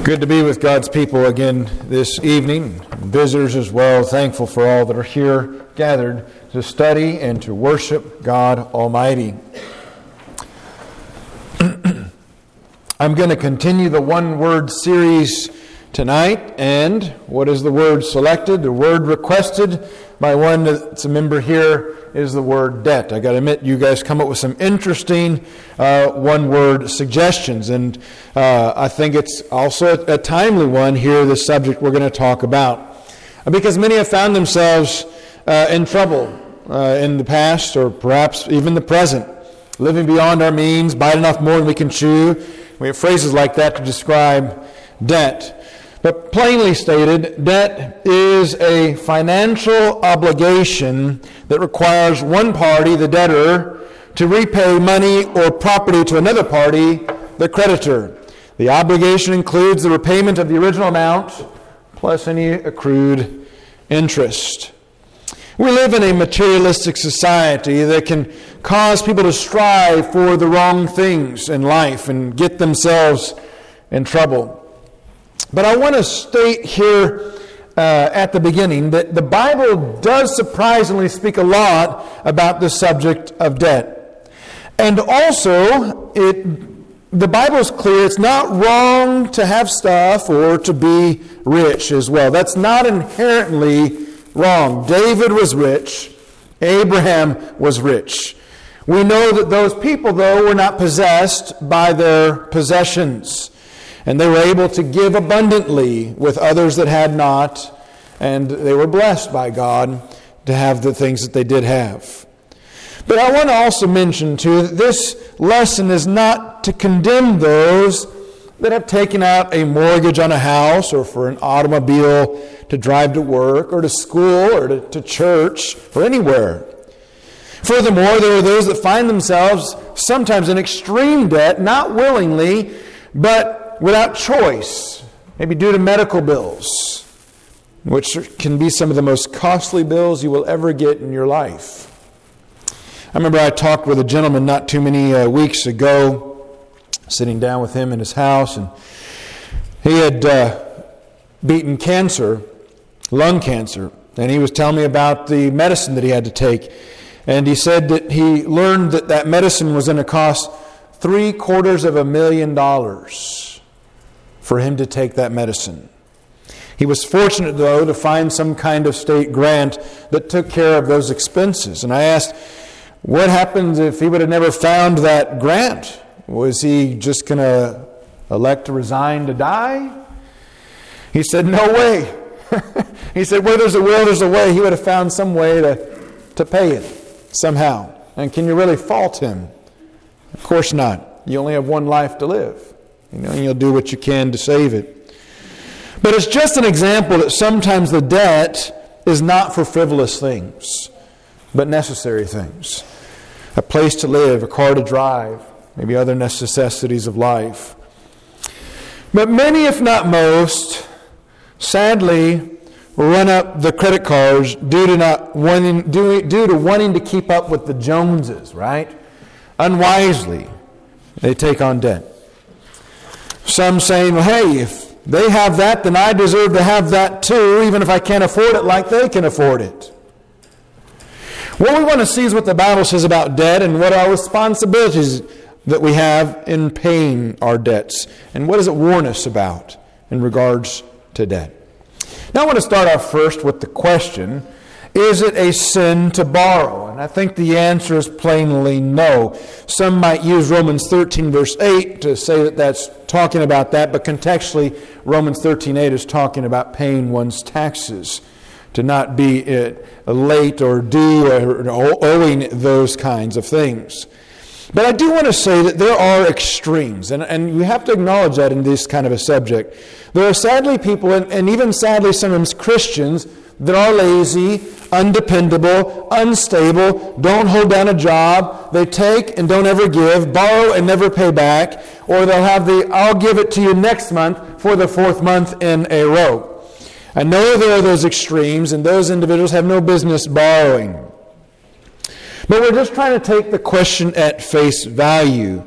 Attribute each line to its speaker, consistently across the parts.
Speaker 1: Good to be with God's people again this evening, visitors as well. Thankful for all that are here gathered to study and to worship God Almighty. I'm going to continue the one-word series tonight, and what is the word selected? The word requested by one that's a member here is the word debt. I got to admit, you guys come up with some interesting one-word suggestions, and I think it's also a timely one here, the subject we're going to talk about. Because many have found themselves in trouble in the past, or perhaps even the present, living beyond our means, biting off more than we can chew. We have phrases like that to describe debt. But plainly stated, debt is a financial obligation that requires one party, the debtor, to repay money or property to another party, the creditor. The obligation includes the repayment of the original amount plus any accrued interest. We live in a materialistic society that can cause people to strive for the wrong things in life and get themselves in trouble. But I want to state here at the beginning that the Bible does surprisingly speak a lot about the subject of debt. And also, the Bible is clear it's not wrong to have stuff or to be rich as well. That's not inherently wrong. David was rich. Abraham was rich. We know that those people, though, were not possessed by their possessions. And they were able to give abundantly with others that had not. And they were blessed by God to have the things that they did have. But I want to also mention, too, that this lesson is not to condemn those that have taken out a mortgage on a house or for an automobile to drive to work or to school or to church or anywhere. Furthermore, there are those that find themselves sometimes in extreme debt, not willingly, but without choice, maybe due to medical bills, which can be some of the most costly bills you will ever get in your life. I remember I talked with a gentleman not too many weeks ago, sitting down with him in his house, and he had beaten cancer, lung cancer, and he was telling me about the medicine that he had to take. And he said that he learned that medicine was going to cost $750,000 for him to take that medicine. He was fortunate, though, to find some kind of state grant that took care of those expenses. And I asked, what happens if he would have never found that grant? Was he just going to elect to resign to die? He said, no way. He said, where there's a will, there's a way. He would have found some way to pay it somehow. And can you really fault him? Of course not. You only have one life to live. And you'll do what you can to save it. But it's just an example that sometimes the debt is not for frivolous things, but necessary things. A place to live, a car to drive, maybe other necessities of life. But many, if not most, sadly, run up the credit cards due to wanting to keep up with the Joneses, right? Unwisely, they take on debt. Some saying, well, hey, if they have that, then I deserve to have that too, even if I can't afford it like they can afford it. What we want to see is what the Bible says about debt and what our responsibilities that we have in paying our debts. And what does it warn us about in regards to debt? Now I want to start off first with the question, is it a sin to borrow? And I think the answer is plainly no. Some might use Romans 13 verse 8 to say that that's talking about that, but contextually Romans 13:8 is talking about paying one's taxes, to not be late or due or owing those kinds of things. But I do want to say that there are extremes, and we have to acknowledge that in this kind of a subject. There are sadly people, and even sadly sometimes Christians, that are lazy, undependable, unstable, don't hold down a job, they take and don't ever give, borrow and never pay back, or they'll have I'll give it to you next month for the fourth month in a row. I know there are those extremes, and those individuals have no business borrowing. But we're just trying to take the question at face value.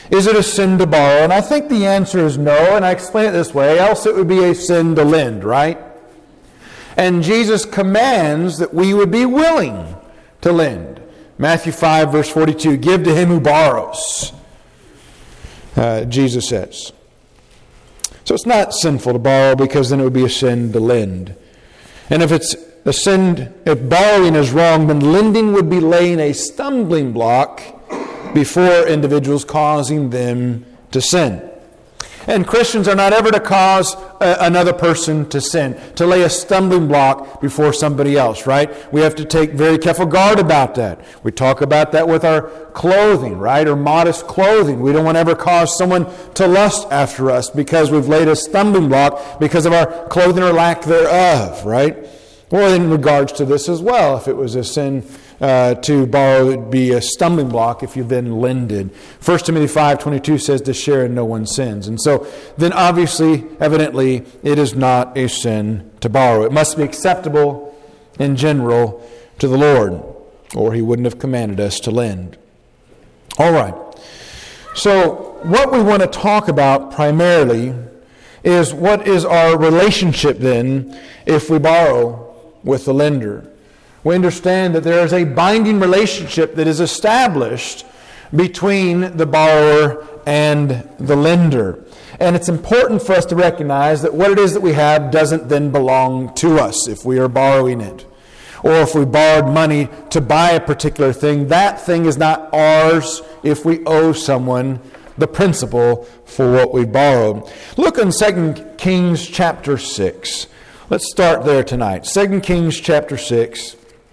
Speaker 1: Is it a sin to borrow? And I think the answer is no, and I explain it this way, else it would be a sin to lend, right? And Jesus commands that we would be willing to lend. Matthew 5, verse 42, give to him who borrows, Jesus says. So it's not sinful to borrow, because then it would be a sin to lend. And if it's a sin, if borrowing is wrong, then lending would be laying a stumbling block before individuals, causing them to sin. And Christians are not ever to cause another person to sin, to lay a stumbling block before somebody else, right? We have to take very careful guard about that. We talk about that with our clothing, right? Or modest clothing. We don't want to ever cause someone to lust after us because we've laid a stumbling block because of our clothing or lack thereof, right? Or in regards to this as well, if it was a sin to borrow, it would be a stumbling block if you then lended. 1 Timothy 5:22 says to share in no one's sins. And so then obviously, evidently, it is not a sin to borrow. It must be acceptable in general to the Lord, or he wouldn't have commanded us to lend. All right. So what we want to talk about primarily is what is our relationship then if we borrow with the lender. We understand that there is a binding relationship that is established between the borrower and the lender. And it's important for us to recognize that what it is that we have doesn't then belong to us if we are borrowing it. Or if we borrowed money to buy a particular thing, that thing is not ours if we owe someone the principal for what we borrowed. Look in 2 Kings chapter 6. Let's start there tonight. 2 Kings chapter 6.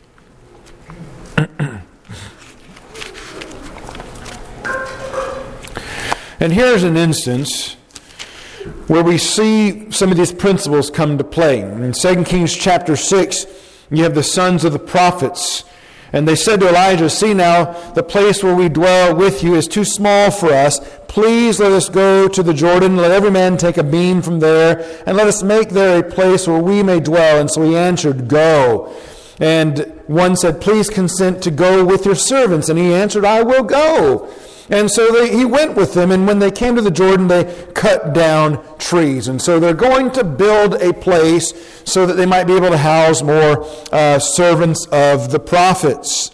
Speaker 1: And here's an instance where we see some of these principles come to play. In 2 Kings chapter 6, you have the sons of the prophets. And they said to Elijah, see now, the place where we dwell with you is too small for us. Please let us go to the Jordan. Let every man take a beam from there, and let us make there a place where we may dwell. And so he answered, go. And one said, please consent to go with your servants. And he answered, I will go. And so he went with them, and when they came to the Jordan, they cut down trees. And so they're going to build a place so that they might be able to house more servants of the prophets.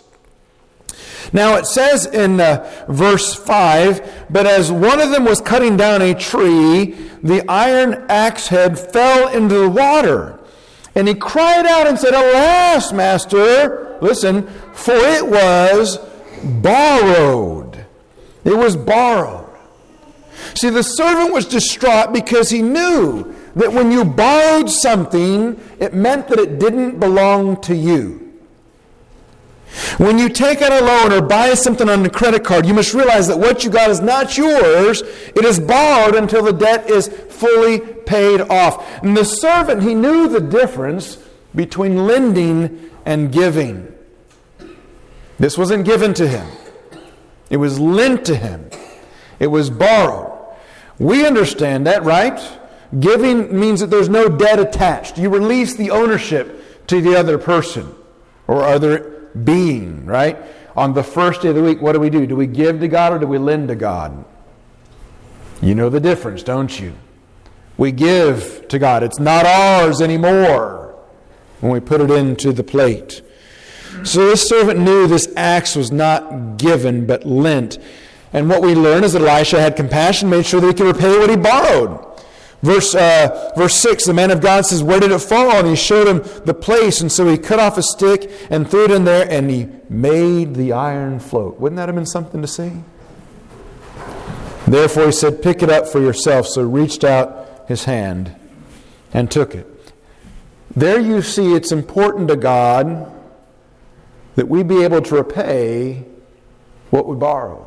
Speaker 1: Now it says in verse 5, but as one of them was cutting down a tree, the iron axe head fell into the water. And he cried out and said, alas, master, listen, for it was borrowed. It was borrowed. See, the servant was distraught because he knew that when you borrowed something, it meant that it didn't belong to you. When you take out a loan or buy something on a credit card, you must realize that what you got is not yours. It is borrowed until the debt is fully paid off. And the servant, he knew the difference between lending and giving. This wasn't given to him. It was lent to him. It was borrowed. We understand that, right? Giving means that there's no debt attached. You release the ownership to the other person or other being, right? On the first day of the week, what do? Do we give to God or do we lend to God? You know the difference, don't you? We give to God. It's not ours anymore when we put it into the plate. So this servant knew this axe was not given but lent. And what we learn is that Elisha had compassion, made sure that he could repay what he borrowed. Verse 6, the man of God says, where did it fall? And he showed him the place. And so he cut off a stick and threw it in there, and he made the iron float. Wouldn't that have been something to see? Therefore he said, pick it up for yourself. So he reached out his hand and took it. There you see it's important to God that we be able to repay what we borrowed.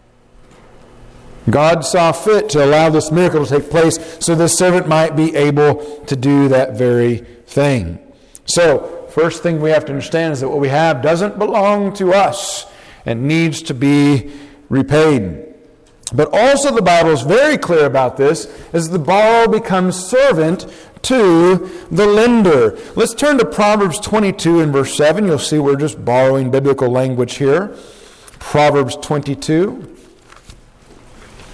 Speaker 1: God saw fit to allow this miracle to take place so this servant might be able to do that very thing. So, first thing we have to understand is that what we have doesn't belong to us and needs to be repaid. But also the Bible is very clear about this, as the borrower becomes servant to the lender. Let's turn to Proverbs 22 and verse 7. You'll see we're just borrowing biblical language here. Proverbs 22.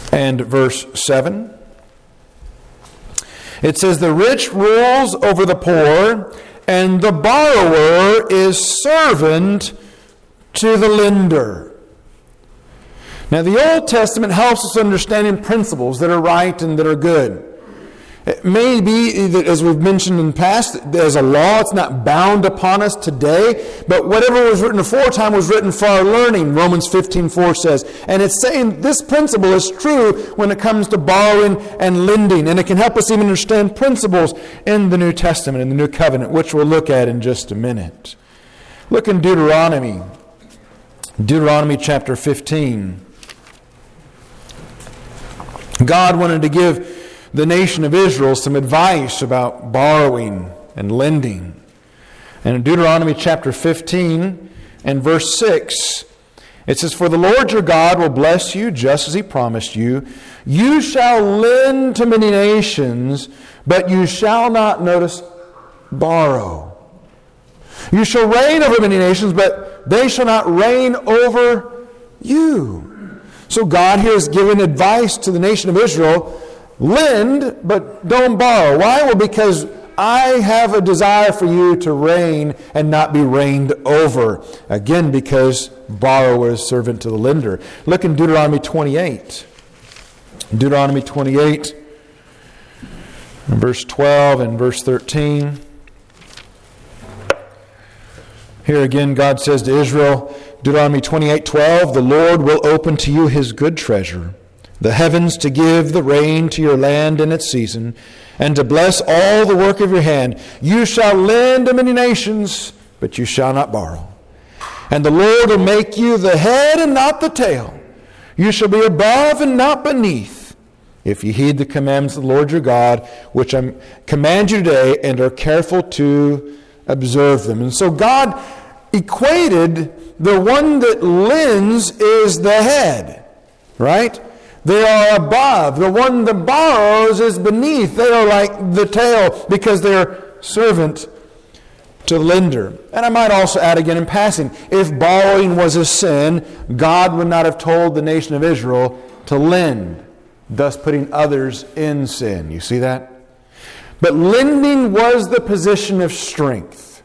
Speaker 1: and verse 7. It says, "The rich rules over the poor, and the borrower is servant to the lender." Now, the Old Testament helps us understanding principles that are right and that are good. It may be that, as we've mentioned in the past, there's a law. It's not bound upon us today. But whatever was written aforetime was written for our learning, Romans 15:4 says. And it's saying this principle is true when it comes to borrowing and lending. And it can help us even understand principles in the New Testament, in the New Covenant, which we'll look at in just a minute. Look in Deuteronomy. Deuteronomy chapter 15. God wanted to give the nation of Israel some advice about borrowing and lending. And in Deuteronomy chapter 15 and verse 6, it says, "For the Lord your God will bless you just as He promised you. You shall lend to many nations, but you shall not," notice, "borrow. You shall reign over many nations, but they shall not reign over you." So God here is giving advice to the nation of Israel. Lend, but don't borrow. Why? Well, because I have a desire for you to reign and not be reigned over. Again, because borrower is servant to the lender. Look in Deuteronomy 28. Deuteronomy 28, verse 12 and verse 13. Here again, God says to Israel, Deuteronomy 28:12, "The Lord will open to you His good treasure, the heavens to give the rain to your land in its season, and to bless all the work of your hand. You shall lend to many nations, but you shall not borrow. And the Lord will make you the head and not the tail. You shall be above and not beneath, if you heed the commandments of the Lord your God, which I command you today, and are careful to observe them." And so God equated the one that lends is the head, right? They are above. The one that borrows is beneath. They are like the tail because they're servant to the lender. And I might also add again in passing, if borrowing was a sin, God would not have told the nation of Israel to lend, thus putting others in sin. You see that? But lending was the position of strength.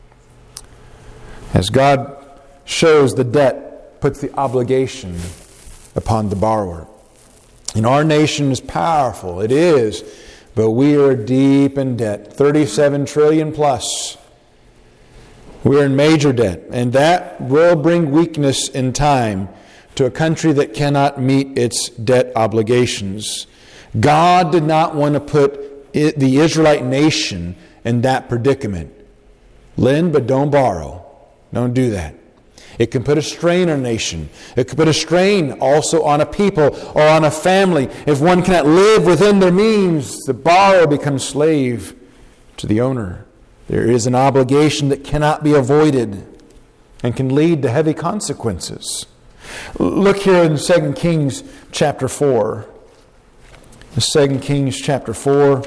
Speaker 1: As God shows the debt, puts the obligation upon the borrower. And our nation is powerful. It is. But we are deep in debt. 37 trillion plus. We're in major debt. And that will bring weakness in time to a country that cannot meet its debt obligations. God did not want to put the Israelite nation in that predicament. Lend, but don't borrow. Don't do that. It can put a strain on a nation. It can put a strain also on a people or on a family. If one cannot live within their means, the borrower becomes slave to the owner. There is an obligation that cannot be avoided and can lead to heavy consequences. Look here in 2 Kings chapter 4. 2 Kings chapter 4.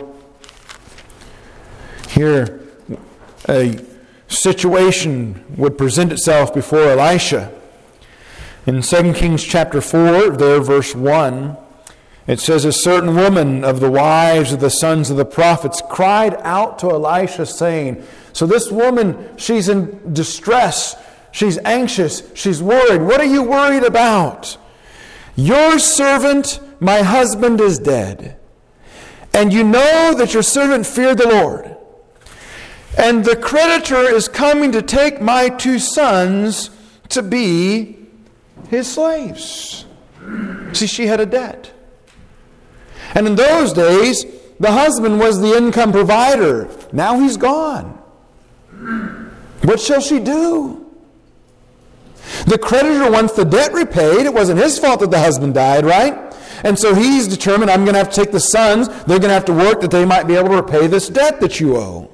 Speaker 1: Here, a situation would present itself before Elisha. In 2 Kings chapter 4, there verse 1, it says, "A certain woman of the wives of the sons of the prophets cried out to Elisha, saying," so this woman, she's in distress, she's anxious, she's worried. What are you worried about? "Your servant, my husband, is dead. And you know that your servant feared the Lord. And the creditor is coming to take my 2 sons to be his slaves." See, she had a debt. And in those days, the husband was the income provider. Now he's gone. What shall she do? The creditor wants the debt repaid. It wasn't his fault that the husband died, right? And so he's determined, I'm going to have to take the sons. They're going to have to work that they might be able to repay this debt that you owe.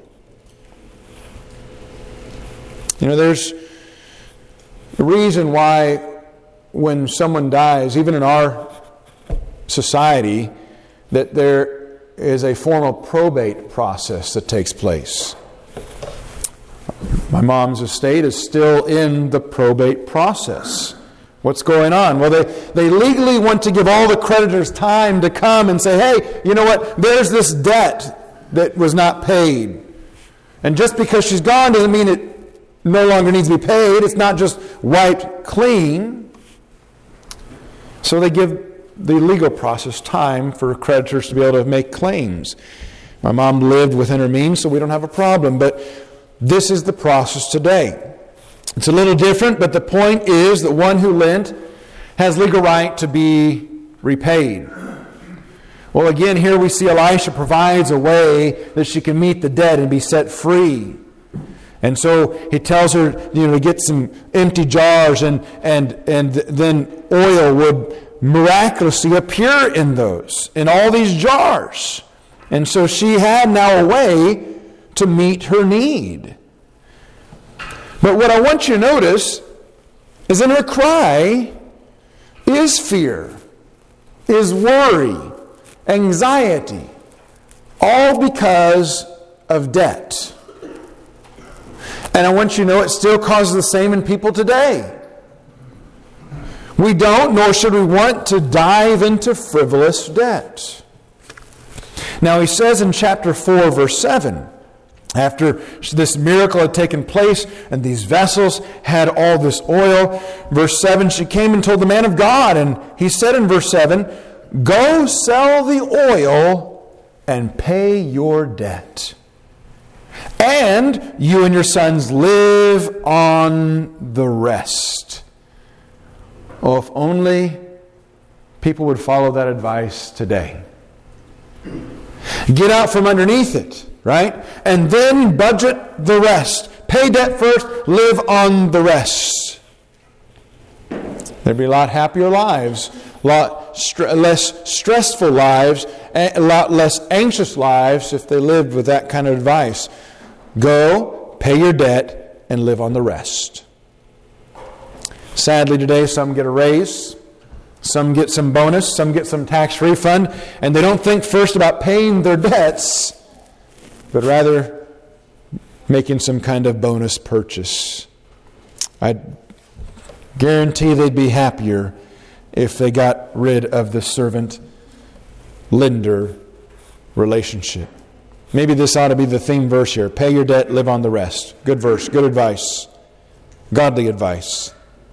Speaker 1: You know, there's a reason why when someone dies, even in our society, that there is a formal probate process that takes place. My mom's estate is still in the probate process. What's going on? Well, they legally want to give all the creditors time to come and say, hey, you know what? There's this debt that was not paid. And just because she's gone doesn't mean it no longer needs to be paid. It's not just wiped clean. So they give the legal process time for creditors to be able to make claims. My mom lived within her means, so we don't have a problem. But this is the process today. It's a little different, but the point is that one who lent has legal right to be repaid. Well, again, here we see Elisha provides a way that she can meet the debt and be set free. And so he tells her, to get some empty jars, and then oil would miraculously appear in all these jars. And so she had now a way to meet her need. But what I want you to notice is in her cry is fear, is worry, anxiety, all because of debt. And I want you to know it still causes the same in people today. We don't, nor should we want to dive into frivolous debt. Now he says in chapter 4, verse 7, after this miracle had taken place and these vessels had all this oil, verse 7, she came and told the man of God, and he said in verse 7, go sell the oil and pay your debt, and you and your sons live on the rest. Oh, if only people would follow that advice today. Get out from underneath it, right? And then budget the rest. Pay debt first, live on the rest. There'd be a lot happier lives, a lot less stressful lives, a lot less anxious lives if they lived with that kind of advice. Go, pay your debt, and live on the rest. Sadly today, some get a raise, some get some bonus, some get some tax refund, and they don't think first about paying their debts, but rather making some kind of bonus purchase. I guarantee they'd be happier if they got rid of the servant-lender relationship. Maybe this ought to be the theme verse here. Pay your debt, live on the rest. Good verse, good advice. Godly advice.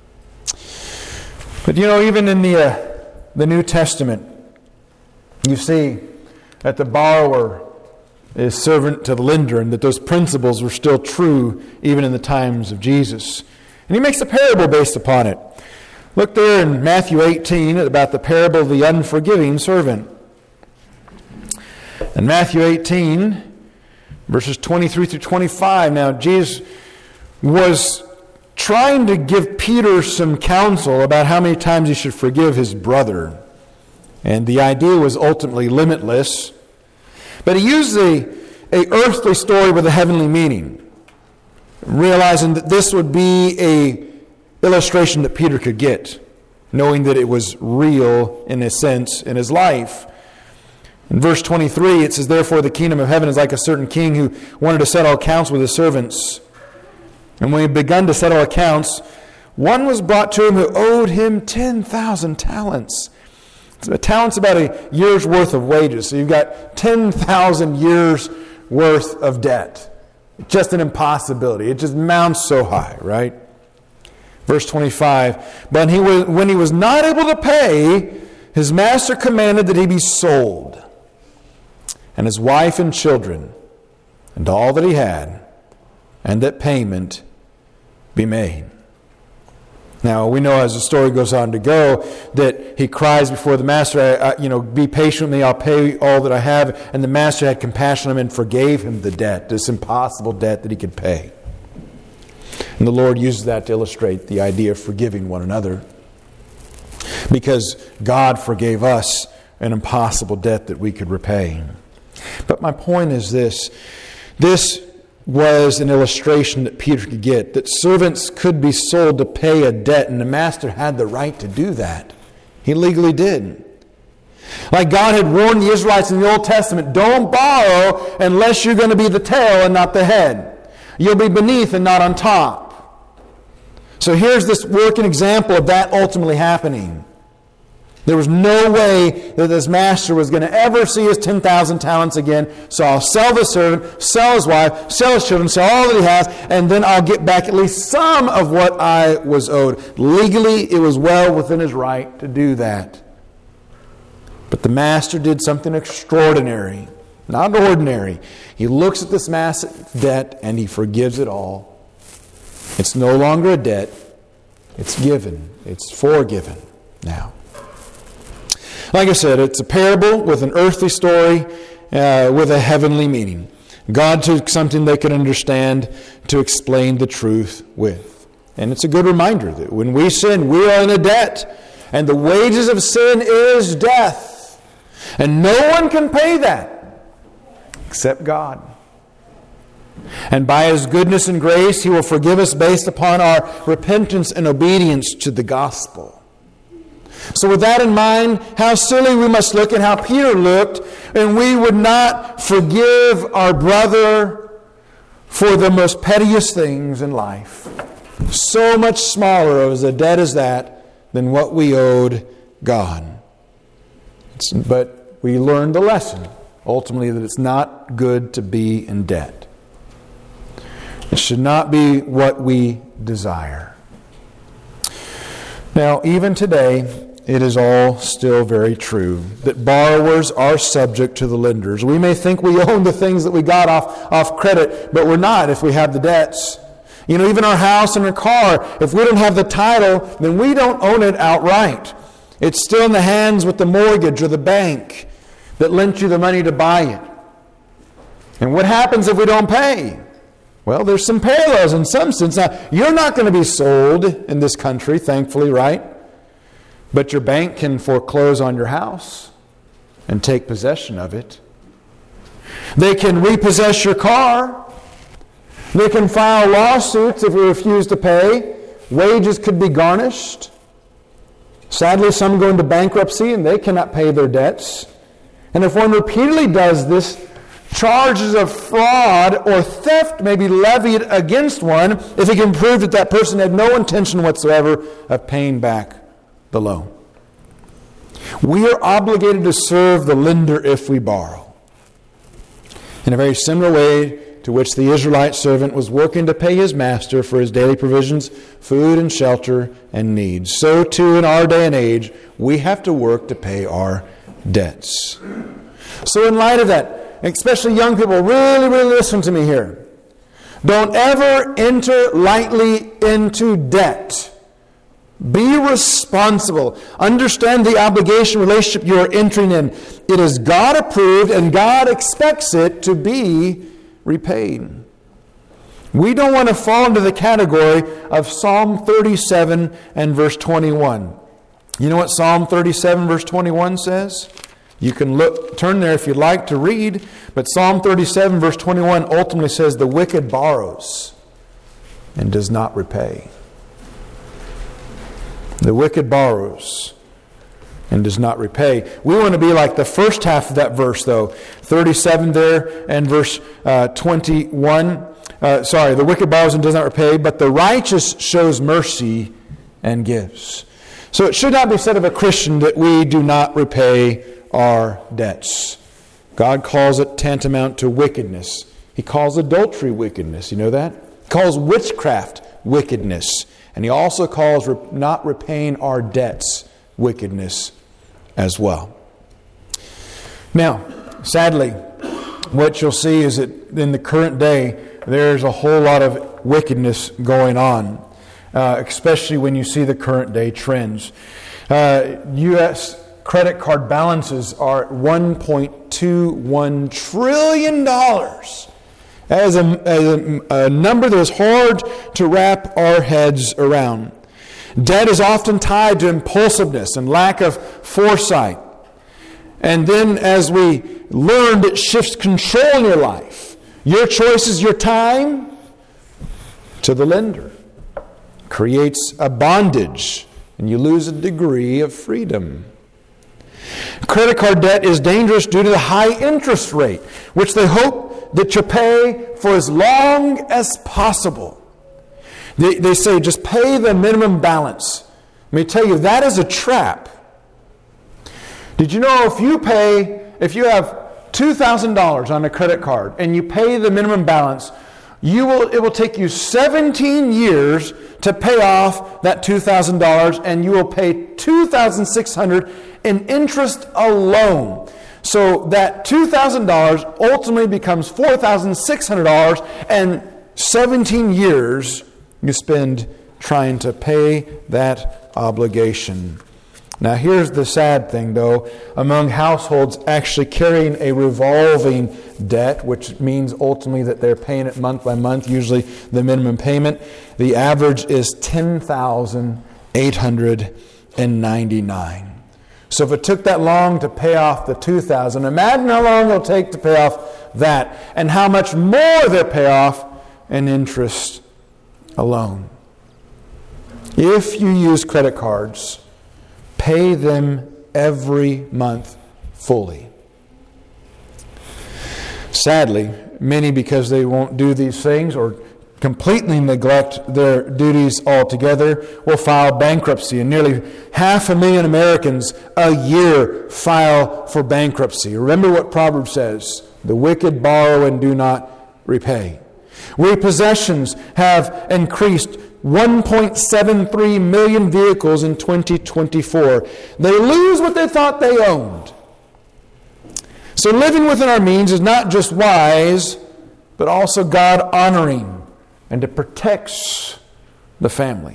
Speaker 1: But even in the New Testament, you see that the borrower is servant to the lender, and that those principles were still true even in the times of Jesus. And he makes a parable based upon it. Look there in Matthew 18 about the parable of the unforgiving servant. In Matthew 18, verses 23 through 25, now Jesus was trying to give Peter some counsel about how many times he should forgive his brother. And the idea was ultimately limitless. But he used a earthly story with a heavenly meaning, realizing that this would be a illustration that Peter could get, knowing that it was real in a sense in his life. In verse 23, it says, therefore the kingdom of heaven is like a certain king who wanted to settle accounts with his servants. And when he had begun to settle accounts, one was brought to him who owed him 10,000 talents. A talent's about a year's worth of wages. So you've got 10,000 years worth of debt. Just an impossibility. It just mounts so high, right? Verse 25, but when he was not able to pay, his master commanded that he be sold, and his wife and children, and all that he had, and that payment be made. Now, we know as the story goes on to go that he cries before the master, be patient with me, I'll pay all that I have. And the master had compassion on him and forgave him the debt, this impossible debt that he could pay. And the Lord uses that to illustrate the idea of forgiving one another. Because God forgave us an impossible debt that we could repay. But my point is this. This was an illustration that Peter could get, that servants could be sold to pay a debt, and the master had the right to do that. He legally did. Like God had warned the Israelites in the Old Testament, don't borrow unless you're going to be the tail and not the head. You'll be beneath and not on top. So here's this working example of that ultimately happening. There was no way that this master was going to ever see his 10,000 talents again. So I'll sell the servant, sell his wife, sell his children, sell all that he has, and then I'll get back at least some of what I was owed. Legally, it was well within his right to do that. But the master did something extraordinary, not ordinary. He looks at this massive debt and he forgives it all. It's no longer a debt. It's given. It's forgiven now. Like I said, it's a parable with an earthly story with a heavenly meaning. God took something they could understand to explain the truth with. And it's a good reminder that when we sin, we are in a debt. And the wages of sin is death. And no one can pay that except God. And by His goodness and grace, He will forgive us based upon our repentance and obedience to the gospel. So with that in mind, how silly we must look and how Peter looked, and we would not forgive our brother for the most pettiest things in life. So much smaller of a debt as that than what we owed God. But we learned the lesson, ultimately, that it's not good to be in debt. It should not be what we desire. Now, even today, it is all still very true that borrowers are subject to the lenders. We may think we own the things that we got off credit, but we're not if we have the debts. You know, even our house and our car, if we don't have the title, then we don't own it outright. It's still in the hands with the mortgage or the bank that lent you the money to buy it. And what happens if we don't pay? Well, there's some parallels in some sense. Now, you're not going to be sold in this country, thankfully, right? But your bank can foreclose on your house and take possession of it. They can repossess your car. They can file lawsuits if you refuse to pay. Wages could be garnished. Sadly, some go into bankruptcy and they cannot pay their debts. And if one repeatedly does this, charges of fraud or theft may be levied against one if it can prove that that person had no intention whatsoever of paying back the loan. We are obligated to serve the lender if we borrow. In a very similar way to which the Israelite servant was working to pay his master for his daily provisions, food and shelter and needs, so too in our day and age, we have to work to pay our debts. So in light of that, especially young people, really listen to me here. Don't ever enter lightly into debt. Be responsible. Understand the obligation relationship you are entering in. It is God approved and God expects it to be repaid. We don't want to fall into the category of Psalm 37 and verse 21. You know what Psalm 37 verse 21 says? You can turn there if you'd like to read, but Psalm 37 verse 21 ultimately says, "The wicked borrows and does not repay." The wicked borrows and does not repay. We want to be like the first half of that verse, though. 37 there and verse 21. The wicked borrows and does not repay, but the righteous shows mercy and gives. So it should not be said of a Christian that we do not repay our debts. God calls it tantamount to wickedness. He calls adultery wickedness. You know that? He calls witchcraft wickedness. And He also calls not repaying our debts wickedness as well. Now, sadly, what you'll see is that in the current day, there's a whole lot of wickedness going on, especially when you see the current day trends. U.S. credit card balances are at $1.21 trillion. That is a number that is hard to wrap our heads around. Debt is often tied to impulsiveness and lack of foresight. And then as we learned, it shifts control in your life. Your choices, your time, to the lender. Creates a bondage, and you lose a degree of freedom. Credit card debt is dangerous due to the high interest rate, which they hope that you pay for as long as possible. They say just pay the minimum balance. Let me tell you, that is a trap. Did you know if you have $2,000 on a credit card and you pay the minimum balance, it will take you 17 years to pay off that $2,000, and you will pay $2,600 in interest alone. So that $2,000 ultimately becomes $4,600, and 17 years you spend trying to pay that obligation. Now here's the sad thing, though. Among households actually carrying a revolving debt, which means ultimately that they're paying it month by month, usually the minimum payment, the average is $10,899. So if it took that long to pay off the $2,000, imagine how long it'll take to pay off that, and how much more they'll pay off in interest alone. If you use credit cards, pay them every month fully. Sadly, many, because they won't do these things or completely neglect their duties altogether, will file bankruptcy. And nearly 500,000 Americans a year file for bankruptcy. Remember what Proverbs says, the wicked borrow and do not repay. Repossessions have increased 1.73 million vehicles in 2024. They lose what they thought they owned. So living within our means is not just wise, but also God-honoring, and it protects the family.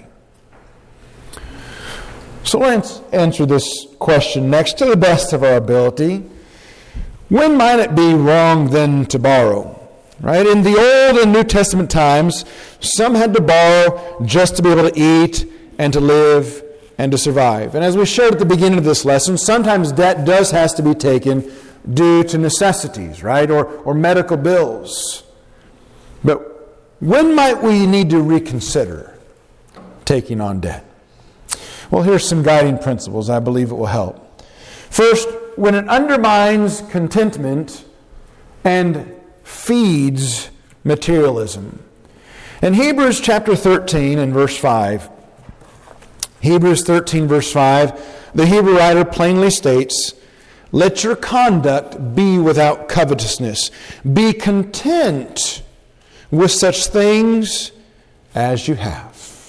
Speaker 1: So let's answer this question next to the best of our ability. When might it be wrong then to borrow? Right? In the Old and New Testament times, some had to borrow just to be able to eat and to live and to survive. And as we shared at the beginning of this lesson, sometimes debt has to be taken due to necessities, right? Or medical bills. But when might we need to reconsider taking on debt? Well, here's some guiding principles. I believe it will help. First, when it undermines contentment and feeds materialism. In Hebrews chapter 13 and verse 5, Hebrews 13 verse 5, the Hebrew writer plainly states, "Let your conduct be without covetousness. Be content with such things as you have."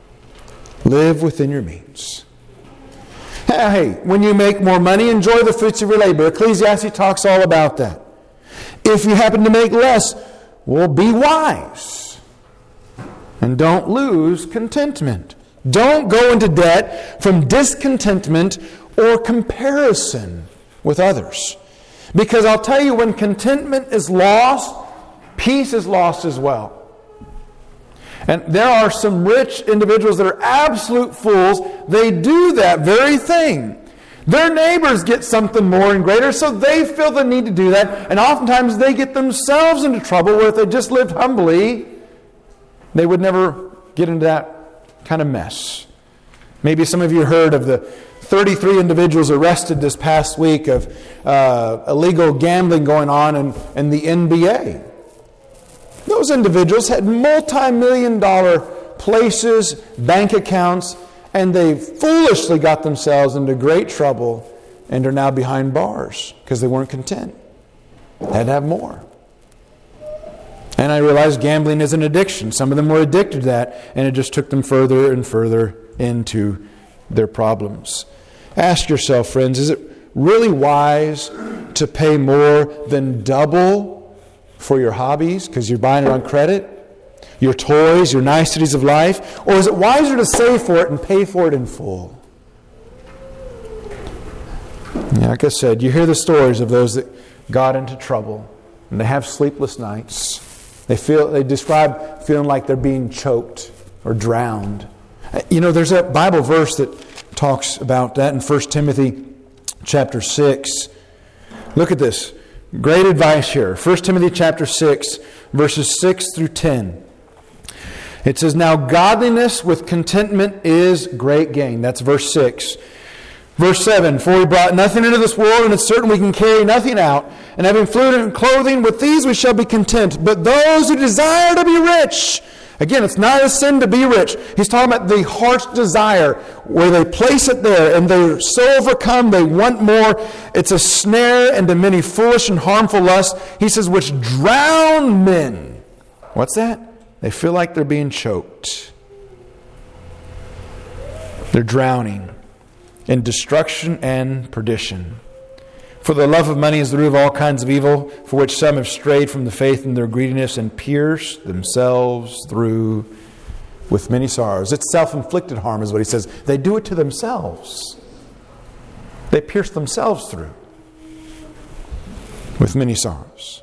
Speaker 1: Live within your means. Hey, when you make more money, enjoy the fruits of your labor. Ecclesiastes talks all about that. If you happen to make less, well, be wise. And don't lose contentment. Don't go into debt from discontentment or comparison with others. Because I'll tell you, when contentment is lost, peace is lost as well. And there are some rich individuals that are absolute fools. They do that very thing. Their neighbors get something more and greater, so they feel the need to do that. And oftentimes they get themselves into trouble where if they just lived humbly, they would never get into that kind of mess. Maybe some of you heard of the 33 individuals arrested this past week of illegal gambling going on in the NBA. Those individuals had multi-million-dollar places, bank accounts, and they foolishly got themselves into great trouble and are now behind bars because they weren't content. They had to have more. And I realized gambling is an addiction. Some of them were addicted to that, and it just took them further and further into their problems. Ask yourself, friends, is it really wise to pay more than double for your hobbies because you're buying it on credit? Your toys, your niceties of life? Or is it wiser to save for it and pay for it in full? Like I said, you hear the stories of those that got into trouble and they have sleepless nights. They describe feeling like they're being choked or drowned. You know, there's a Bible verse that talks about that in 1 Timothy chapter 6. Look at this. Great advice here. 1 Timothy chapter 6, verses 6 through 10. It says, "Now godliness with contentment is great gain." That's verse 6. Verse 7, "For we brought nothing into this world, and it's certain we can carry nothing out. And having food and clothing, with these we shall be content. But those who desire to be rich Again, it's not a sin to be rich. He's talking about the heart's desire, where they place it there, and they're so overcome, they want more. It's a snare into many foolish and harmful lusts. He says, which drown men. What's that? They feel like they're being choked. They're drowning in destruction and perdition. For the love of money is the root of all kinds of evil, for which some have strayed from the faith in their greediness and pierced themselves through with many sorrows. It's self-inflicted harm is what he says. They do it to themselves. They pierce themselves through with many sorrows.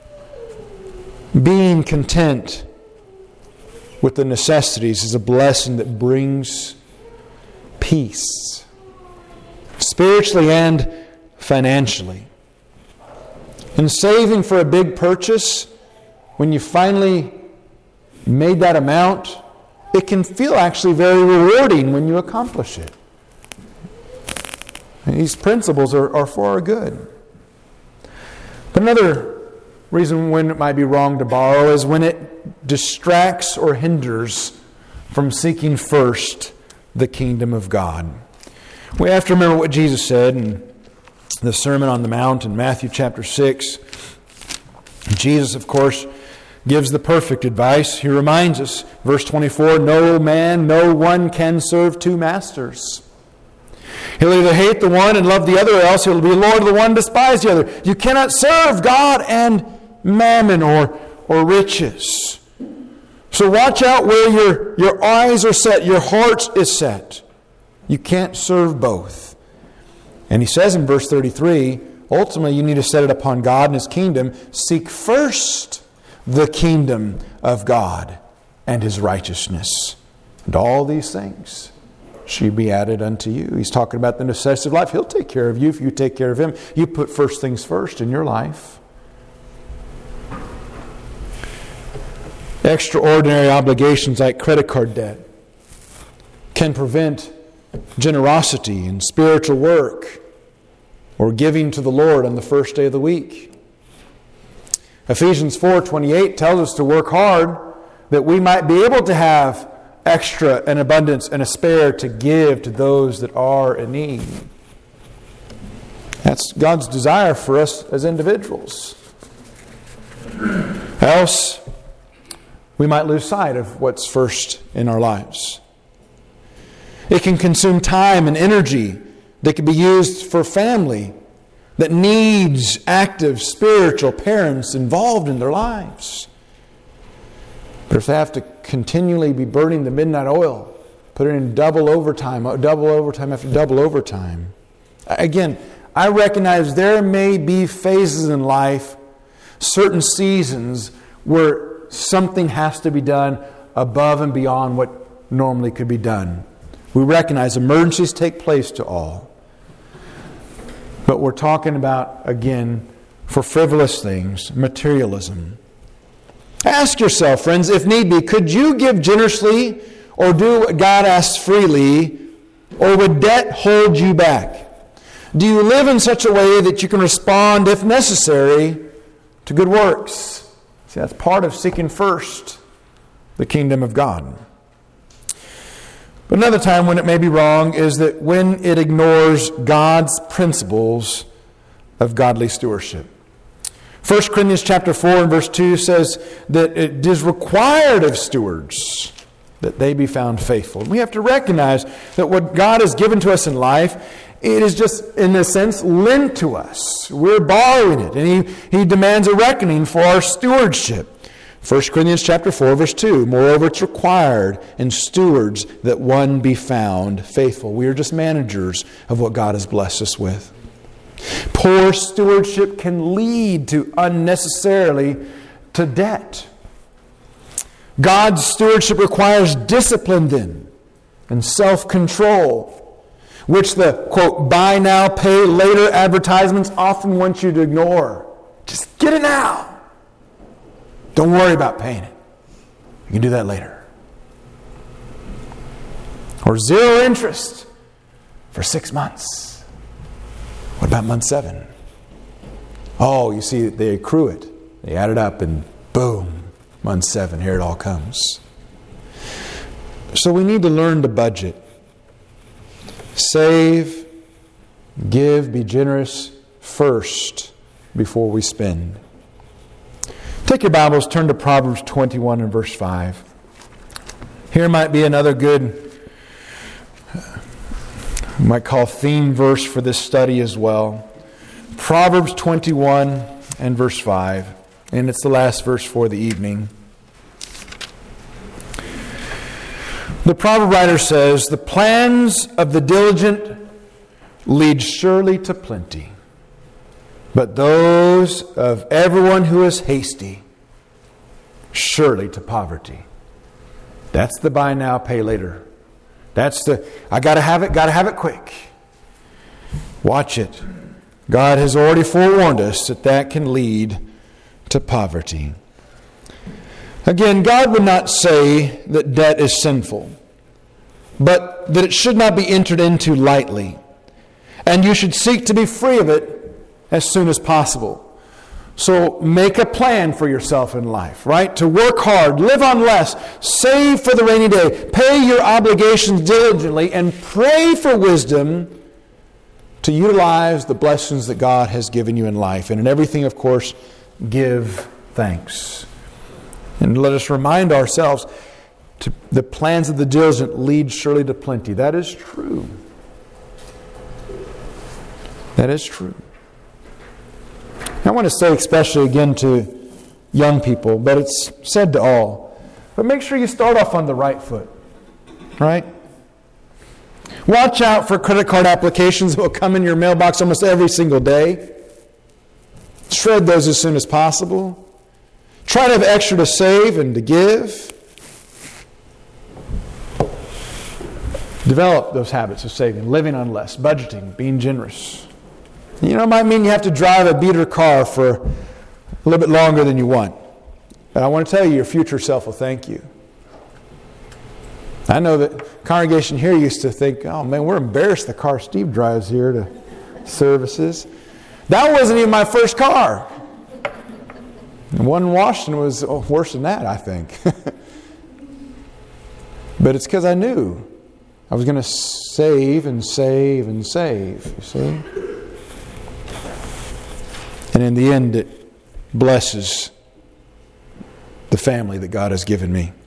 Speaker 1: Being content with the necessities is a blessing that brings peace, spiritually and financially. And saving for a big purchase, when you finally made that amount, it can feel actually very rewarding when you accomplish it. And these principles are for our good. But another reason when it might be wrong to borrow is when it distracts or hinders from seeking first the kingdom of God. We have to remember what Jesus said in the Sermon on the Mount in Matthew chapter 6. Jesus, of course, gives the perfect advice. He reminds us, verse 24, no one can serve two masters. He'll either hate the one and love the other, or else he'll be Lord of the one, despise the other. You cannot serve God and mammon or riches. So watch out where your eyes are set, your heart is set. You can't serve both. And he says in verse 33, ultimately you need to set it upon God and His kingdom. Seek first the kingdom of God and His righteousness. And all these things shall be added unto you. He's talking about the necessity of life. He'll take care of you if you take care of Him. You put first things first in your life. Extraordinary obligations like credit card debt can prevent generosity and spiritual work or giving to the Lord on the first day of the week. Ephesians 4:28 tells us to work hard that we might be able to have extra and abundance and a spare to give to those that are in need. That's God's desire for us as individuals. Else, we might lose sight of what's first in our lives. It can consume time and energy that can be used for family that needs active spiritual parents involved in their lives. But if they have to continually be burning the midnight oil, putting in double overtime after double overtime. Again, I recognize there may be phases in life, certain seasons, where something has to be done above and beyond what normally could be done. We recognize emergencies take place to all. But we're talking about, again, for frivolous things, materialism. Ask yourself, friends, if need be, could you give generously or do what God asks freely, or would debt hold you back? Do you live in such a way that you can respond, if necessary, to good works? See, that's part of seeking first the kingdom of God. But another time when it may be wrong is that when it ignores God's principles of godly stewardship. 1 Corinthians chapter 4 and verse 2 says that it is required of stewards that they be found faithful. We have to recognize that what God has given to us in life, it is just, in a sense, lent to us. We're borrowing it, and He demands a reckoning for our stewardship. 1 Corinthians chapter 4, verse 2, moreover, it's required in stewards that one be found faithful. We are just managers of what God has blessed us with. Poor stewardship can lead to unnecessarily to debt. God's stewardship requires discipline then and self-control, which the, quote, buy now, pay later advertisements often want you to ignore. Just get it now. Don't worry about paying it. You can do that later. Or 0 interest for 6 months. What about month 7? Oh, you see, they accrue it. They add it up and boom, month 7, here it all comes. So we need to learn to budget. Save, give, be generous first before we spend. Take your Bibles, turn to Proverbs 21 and verse 5. Here might be another good, might call theme verse for this study as well. Proverbs 21 and verse 5. And it's the last verse for the evening. The proverb writer says, "The plans of the diligent lead surely to plenty, but those of everyone who is hasty, surely to poverty." That's the buy now, pay later. That's the, I gotta have it quick. Watch it. God has already forewarned us that can lead to poverty. Again, God would not say that debt is sinful, but that it should not be entered into lightly. And you should seek to be free of it as soon as possible. So make a plan for yourself in life, right? To work hard, live on less, save for the rainy day, pay your obligations diligently, and pray for wisdom to utilize the blessings that God has given you in life. And in everything, of course, give thanks. And let us remind ourselves, the plans of the diligent lead surely to plenty. That is true. That is true. I want to say especially again to young people, but it's said to all. But make sure you start off on the right foot. Right? Watch out for credit card applications that will come in your mailbox almost every single day. Shred those as soon as possible. Try to have extra to save and to give. Develop those habits of saving, living on less, budgeting, being generous. You know, it might mean you have to drive a beater car for a little bit longer than you want. But I want to tell you, your future self will thank you. I know that congregation here used to think, oh man, we're embarrassed the car Steve drives here to services. That wasn't even my first car. The one in Washington was worse than that, I think. But it's because I knew I was going to save and save and save, you see. And in the end, it blesses the family that God has given me.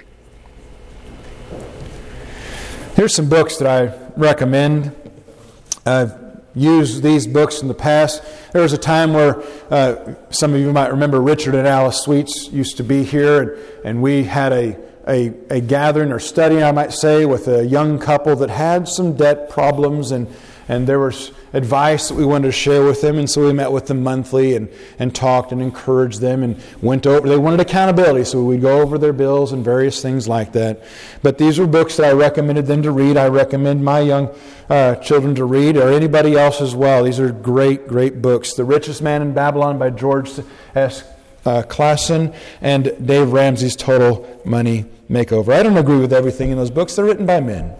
Speaker 1: Here's some books that I recommend. I've used these books in the past. There was a time where some of you might remember Richard and Alice Sweets used to be here, and we had a gathering or study, I might say, with a young couple that had some debt problems, and there was advice that we wanted to share with them, and so we met with them monthly and talked and encouraged them and went over. They wanted accountability, so we'd go over their bills and various things like that. But these were books that I recommended them to read. I recommend my young children to read, or anybody else as well. These are great, great books. The Richest Man in Babylon by George S. Clason and Dave Ramsey's Total Money Makeover. I don't agree with everything in those books. They're written by men.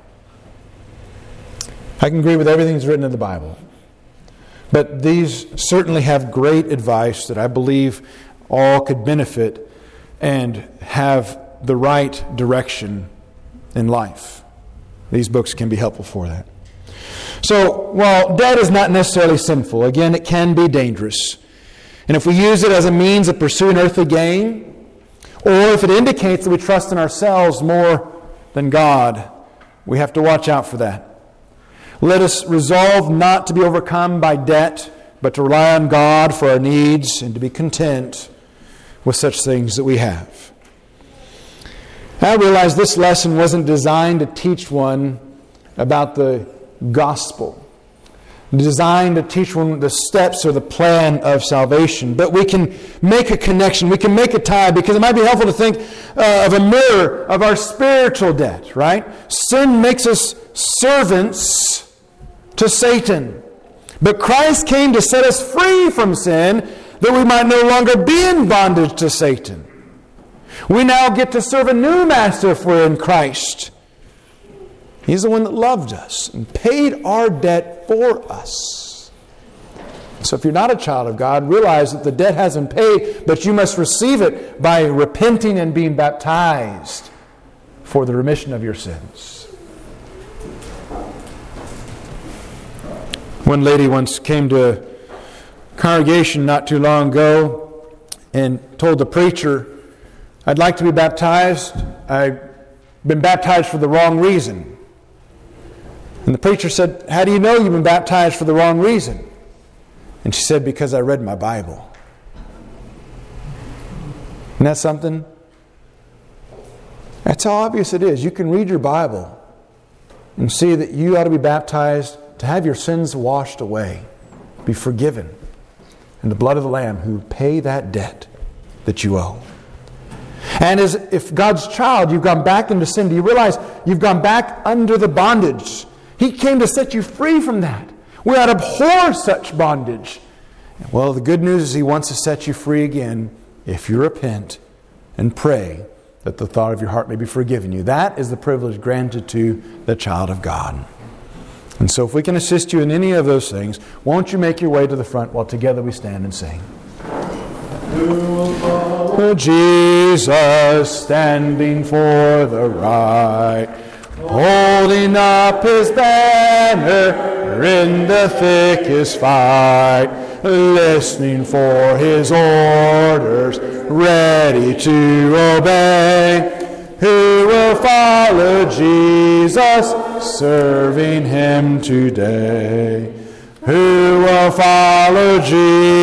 Speaker 1: I can agree with everything that's written in the Bible. But these certainly have great advice that I believe all could benefit and have the right direction in life. These books can be helpful for that. So, while debt is not necessarily sinful, again, it can be dangerous. And if we use it as a means of pursuing earthly gain, or if it indicates that we trust in ourselves more than God, we have to watch out for that. Let us resolve not to be overcome by debt, but to rely on God for our needs and to be content with such things that we have. I realize this lesson wasn't designed to teach one about the gospel, designed to teach one the steps or the plan of salvation. But we can make a connection, we can make a tie, because it might be helpful to think of a mirror of our spiritual debt, right? Sin makes us servants to Satan. But Christ came to set us free from sin, that we might no longer be in bondage to Satan. We now get to serve a new master if we're in Christ. He's the one that loved us and paid our debt for us. So if you're not a child of God, realize that the debt hasn't paid, but you must receive it by repenting and being baptized for the remission of your sins. One lady once came to a congregation not too long ago and told the preacher, "I'd like to be baptized. I've been baptized for the wrong reason." And the preacher said, "How do you know you've been baptized for the wrong reason?" And she said, "Because I read my Bible." Isn't that something? That's how obvious it is. You can read your Bible and see that you ought to be baptized to have your sins washed away, be forgiven, in the blood of the Lamb who pay that debt that you owe. And as if God's child, you've gone back into sin, do you realize you've gone back under the bondage? He came to set you free from that. We ought to abhor such bondage. Well, the good news is He wants to set you free again if you repent and pray that the thought of your heart may be forgiven you. That is the privilege granted to the child of God. And so if we can assist you in any of those things, won't you make your way to the front while together we stand and sing? Jesus standing for the right, holding up His banner in the thickest fight, listening for His orders, ready to obey. Who will follow Jesus, serving Him today? Who will follow Jesus?